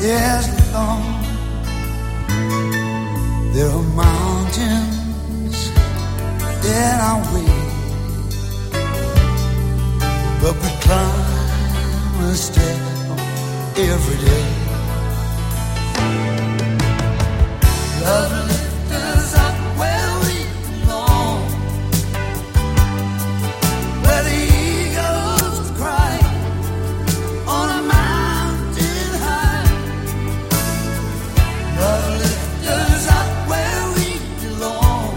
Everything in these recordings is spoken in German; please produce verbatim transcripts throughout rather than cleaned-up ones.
Yes, Lord, there are mountains in our way, but we climb a step every day. Love lifts us up where we belong, where the eagles cry on a mountain high. Love lifts us up where we belong,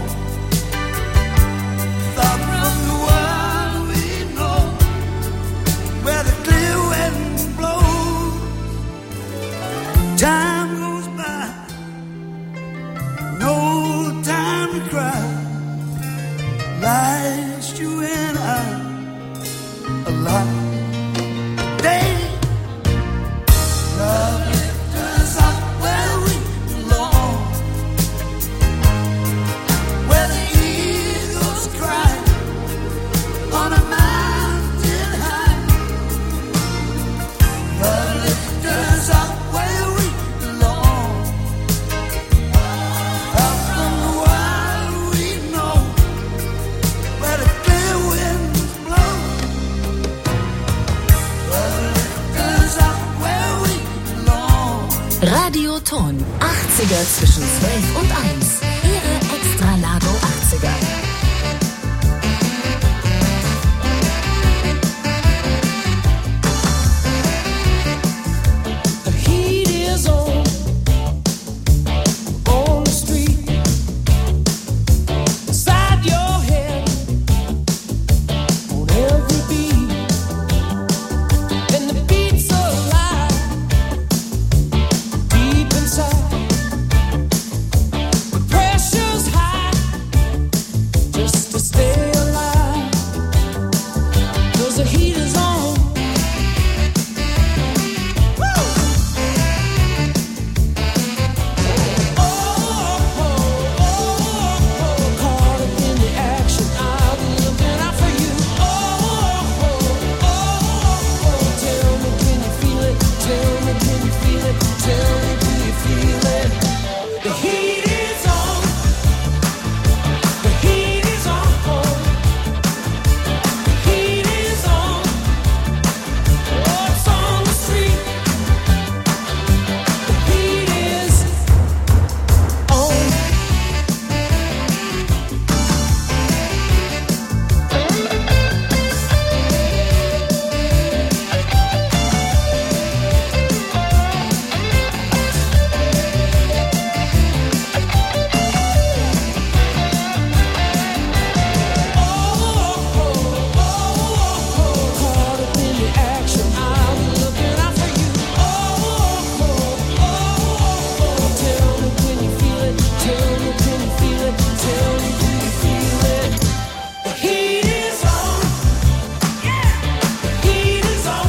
far from the world we know, where the clear wind blows. Time goes by, no time to cry. Life's you and I alive. Day, love lifts us up where we belong, where the eagles cry on a mountain high. Love lifts us up where we belong, out from the world we know, where the clear winds blow. Love lifts us up where we belong. Radioton achtziger zwischen zwölf und eins. Ihre Extralago achtziger. The heat is on, on the street, inside your head, on every beat, and the beat's alive, deep inside. The pressure's high, just to stay alive, 'cause the heat is on. Caught up in the action, I'll be looking out for you. Oh, tell me, can you feel it? Tell me, can you feel it? Tell me, do you feel it? The heat is on. The heat is on. The heat is on. Oh, it's on the street. The heat is on. Caught up in the action, I'll be looking out for you. Tell me, can you feel it? Tell me, can you feel it? Tell me, do you feel it? The heat is on. The heat is on.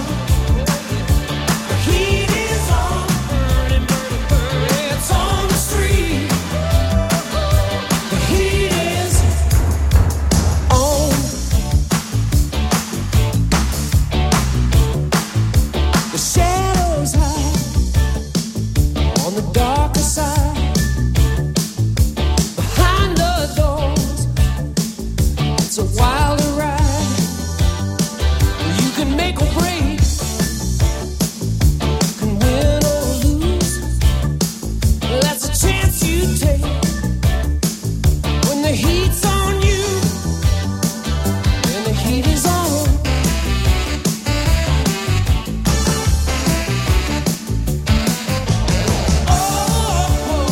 The heat is on. It's on the street. The heat is on. The shadows hide on the darker side, behind the doors. It's a wilder ride. You can make or break, can win or lose. That's a chance you take when the heat's on you, and the heat is on. Oh,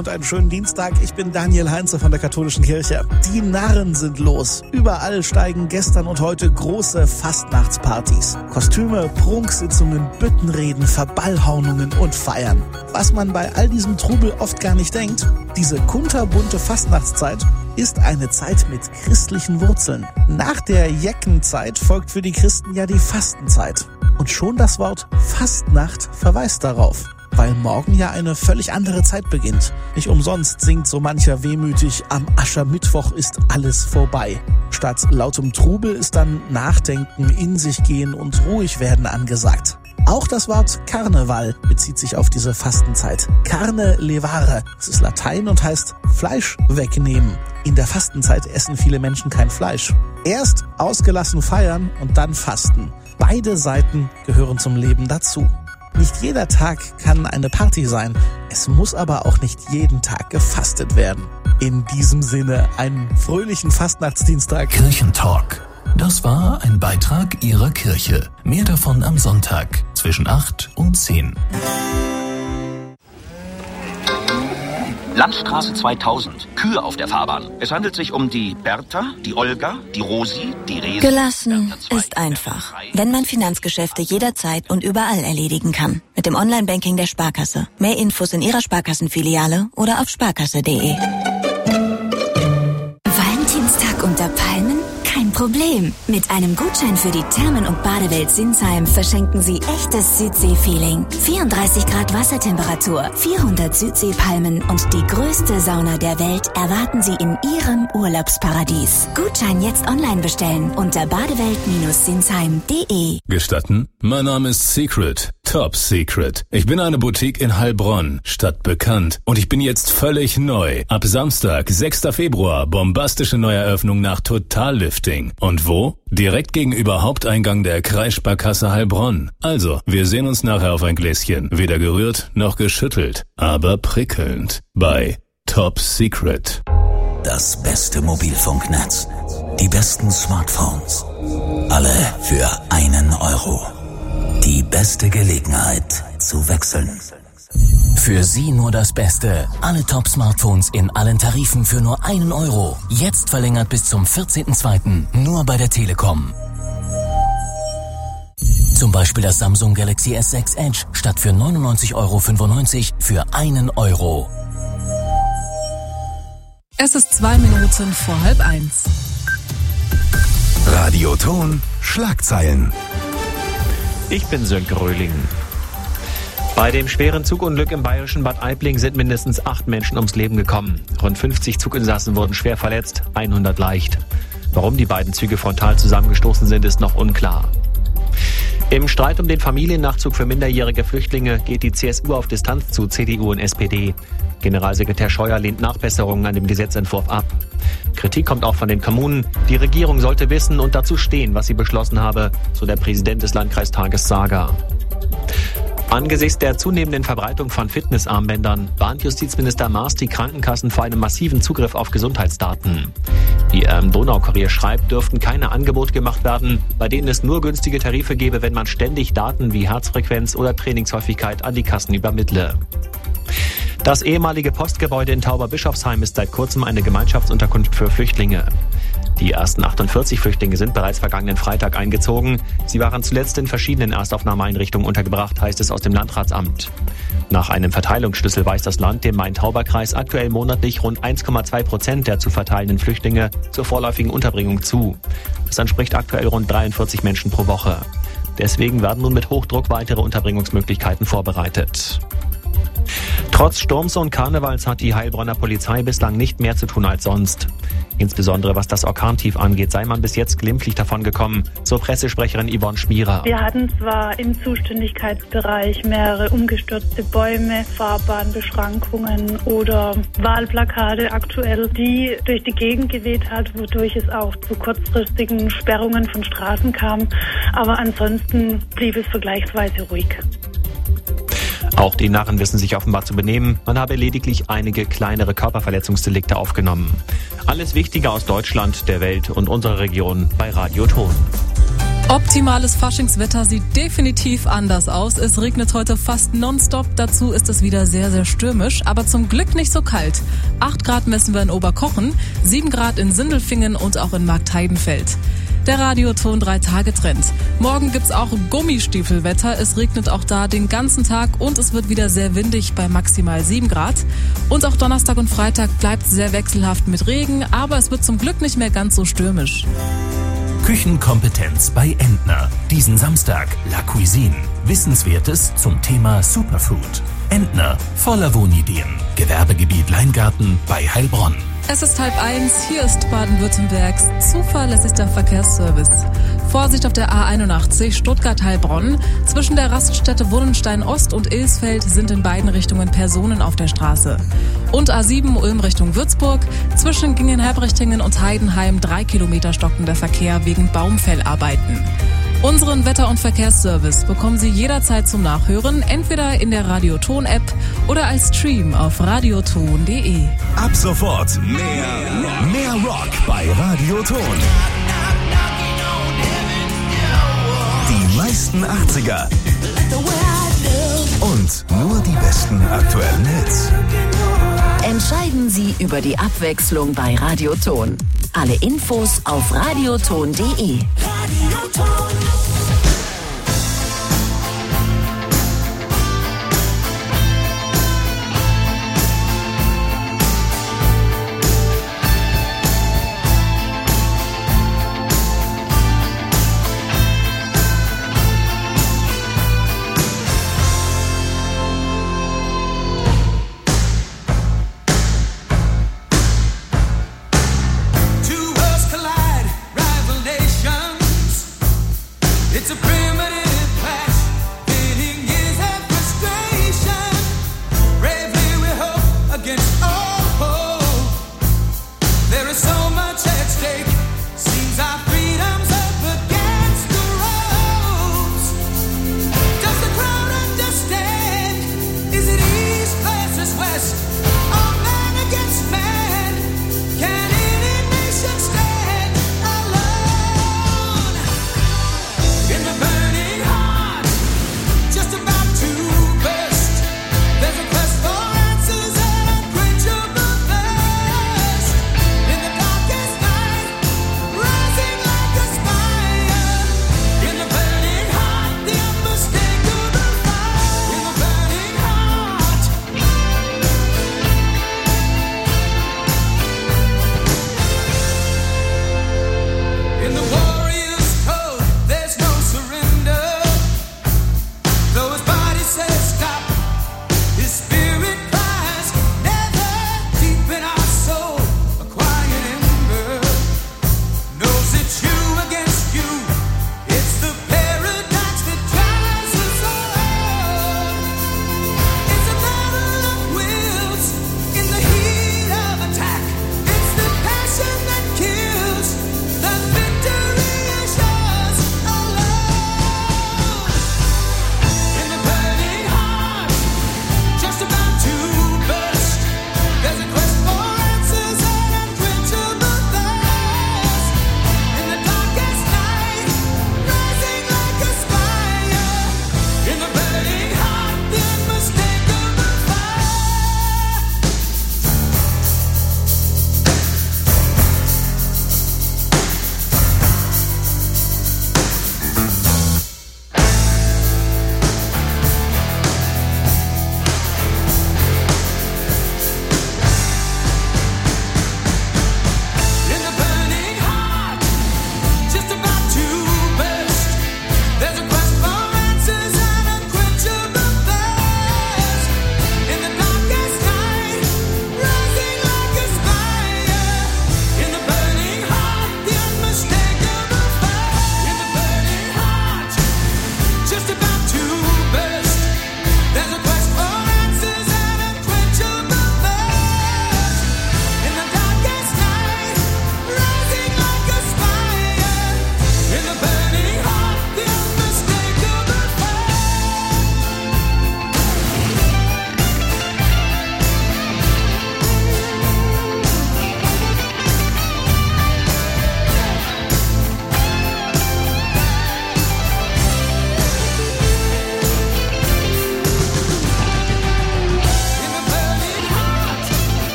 und einen schönen Dienstag. Ich bin Daniel Heinze von der Katholischen Kirche. Die Narren sind los. Überall steigen gestern und heute große Fastnachtspartys. Kostüme, Prunksitzungen, Büttenreden, Verballhornungen und Feiern. Was man bei all diesem Trubel oft gar nicht denkt, diese kunterbunte Fastnachtszeit ist eine Zeit mit christlichen Wurzeln. Nach der Jeckenzeit folgt für die Christen ja die Fastenzeit. Und schon das Wort Fastnacht verweist darauf, weil morgen ja eine völlig andere Zeit beginnt. Nicht umsonst singt so mancher wehmütig, am Aschermittwoch ist alles vorbei. Statt lautem Trubel ist dann Nachdenken, in sich gehen und ruhig werden angesagt. Auch das Wort Karneval bezieht sich auf diese Fastenzeit. Carne levare, es ist Latein und heißt Fleisch wegnehmen. In der Fastenzeit essen viele Menschen kein Fleisch. Erst ausgelassen feiern und dann fasten. Beide Seiten gehören zum Leben dazu. Nicht jeder Tag kann eine Party sein. Es muss aber auch nicht jeden Tag gefastet werden. In diesem Sinne einen fröhlichen Fastnachtsdienstag. Kirchentalk. Das war ein Beitrag Ihrer Kirche. Mehr davon am Sonntag zwischen acht und zehn. Landstraße zweitausend. Kühe auf der Fahrbahn. Es handelt sich um die Bertha, die Olga, die Rosi, die Resi. Gelassen ist einfach, wenn man Finanzgeschäfte jederzeit und überall erledigen kann. Mit dem Online-Banking der Sparkasse. Mehr Infos in Ihrer Sparkassenfiliale oder auf sparkasse punkt de. Valentinstag unter Palmen? Kein Problem. Mit einem Gutschein für die Thermen- und Badewelt Sinsheim verschenken Sie echtes Südsee-Feeling. vierunddreißig Grad Wassertemperatur, vierhundert Südseepalmen und die größte Sauna der Welt erwarten Sie in Ihrem Urlaubsparadies. Gutschein jetzt online bestellen unter badewelt sinsheim punkt de. Gestatten? Mein Name ist Secret. Top Secret. Ich bin eine Boutique in Heilbronn, stadtbekannt. Und ich bin jetzt völlig neu. Ab Samstag, sechster Februar, bombastische Neueröffnung nach Totallifting. Und wo? Direkt gegenüber Haupteingang der Kreissparkasse Heilbronn. Also, wir sehen uns nachher auf ein Gläschen. Weder gerührt noch geschüttelt, aber prickelnd. Bei Top Secret. Das beste Mobilfunknetz. Die besten Smartphones. Alle für einen Euro. Die beste Gelegenheit zu wechseln. Für Sie nur das Beste. Alle Top-Smartphones in allen Tarifen für nur einen Euro. Jetzt verlängert bis zum vierzehnten zweiten Nur bei der Telekom. Zum Beispiel das Samsung Galaxy S sechs Edge statt für neunundneunzig Euro fünfundneunzig für einen Euro. Es ist zwei Minuten vor halb eins. Radioton Schlagzeilen. Ich bin Sönke Röhling. Bei dem schweren Zugunglück im bayerischen Bad Aibling sind mindestens acht Menschen ums Leben gekommen. Rund fünfzig Zuginsassen wurden schwer verletzt, hundert leicht. Warum die beiden Züge frontal zusammengestoßen sind, ist noch unklar. Im Streit um den Familiennachzug für minderjährige Flüchtlinge geht die C S U auf Distanz zu C D U und S P D. Generalsekretär Scheuer lehnt Nachbesserungen an dem Gesetzentwurf ab. Kritik kommt auch von den Kommunen. Die Regierung sollte wissen und dazu stehen, was sie beschlossen habe, so der Präsident des Landkreistages Sager. Angesichts der zunehmenden Verbreitung von Fitnessarmbändern warnt Justizminister Maas die Krankenkassen vor einem massiven Zugriff auf Gesundheitsdaten. Wie er im Donaukurier schreibt, dürften keine Angebote gemacht werden, bei denen es nur günstige Tarife gäbe, wenn man ständig Daten wie Herzfrequenz oder Trainingshäufigkeit an die Kassen übermittle. Das ehemalige Postgebäude in Tauberbischofsheim ist seit kurzem eine Gemeinschaftsunterkunft für Flüchtlinge. Die ersten achtundvierzig Flüchtlinge sind bereits vergangenen Freitag eingezogen. Sie waren zuletzt in verschiedenen Erstaufnahmeeinrichtungen untergebracht, heißt es aus dem Landratsamt. Nach einem Verteilungsschlüssel weist das Land dem Main-Tauber-Kreis aktuell monatlich rund eins Komma zwei Prozent der zu verteilenden Flüchtlinge zur vorläufigen Unterbringung zu. Das entspricht aktuell rund dreiundvierzig Menschen pro Woche. Deswegen werden nun mit Hochdruck weitere Unterbringungsmöglichkeiten vorbereitet. Trotz Sturms und Karnevals hat die Heilbronner Polizei bislang nicht mehr zu tun als sonst. Insbesondere was das Orkantief angeht, sei man bis jetzt glimpflich davongekommen, so Pressesprecherin Yvonne Schmierer. Wir hatten zwar im Zuständigkeitsbereich mehrere umgestürzte Bäume, Fahrbahnbeschränkungen oder Wahlplakate aktuell, die durch die Gegend geweht hat, wodurch es auch zu kurzfristigen Sperrungen von Straßen kam. Aber ansonsten blieb es vergleichsweise ruhig. Auch die Narren wissen sich offenbar zu benehmen. Man habe lediglich einige kleinere Körperverletzungsdelikte aufgenommen. Alles Wichtige aus Deutschland, der Welt und unserer Region bei Radio Ton. Optimales Faschingswetter sieht definitiv anders aus. Es regnet heute fast nonstop. Dazu ist es wieder sehr, sehr stürmisch, aber zum Glück nicht so kalt. acht Grad messen wir in Oberkochen, sieben Grad in Sindelfingen und auch in Marktheidenfeld. Der Radioton drei Tage Trend. Morgen gibt's auch Gummistiefelwetter. Es regnet auch da den ganzen Tag und es wird wieder sehr windig bei maximal sieben Grad. Und auch Donnerstag und Freitag bleibt sehr wechselhaft mit Regen, aber es wird zum Glück nicht mehr ganz so stürmisch. Küchenkompetenz bei Entner. Diesen Samstag La Cuisine. Wissenswertes zum Thema Superfood. Entner, voller Wohnideen. Gewerbegebiet Leingarten bei Heilbronn. Es ist halb eins, hier ist Baden-Württembergs zuverlässigster Verkehrsservice. Vorsicht auf der A einundachtzig Stuttgart-Heilbronn. Zwischen der Raststätte Wunnenstein Ost und Ilsfeld sind in beiden Richtungen Personen auf der Straße. Und A sieben Ulm Richtung Würzburg. Zwischen Gingen-Herbrichtingen und Heidenheim drei Kilometer stockender Verkehr wegen Baumfellarbeiten. Unseren Wetter- und Verkehrsservice bekommen Sie jederzeit zum Nachhören, entweder in der Radioton-App oder als Stream auf radioton punkt de. Ab sofort mehr, mehr Rock bei Radioton. Die meisten achtziger und nur die besten aktuellen Hits. Entscheiden Sie über die Abwechslung bei Radioton. Alle Infos auf radioton punkt de. In the burn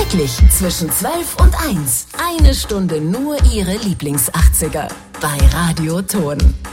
Täglich zwischen zwölf und eins. Eine Stunde nur Ihre Lieblings-achtziger. Bei Radio Ton.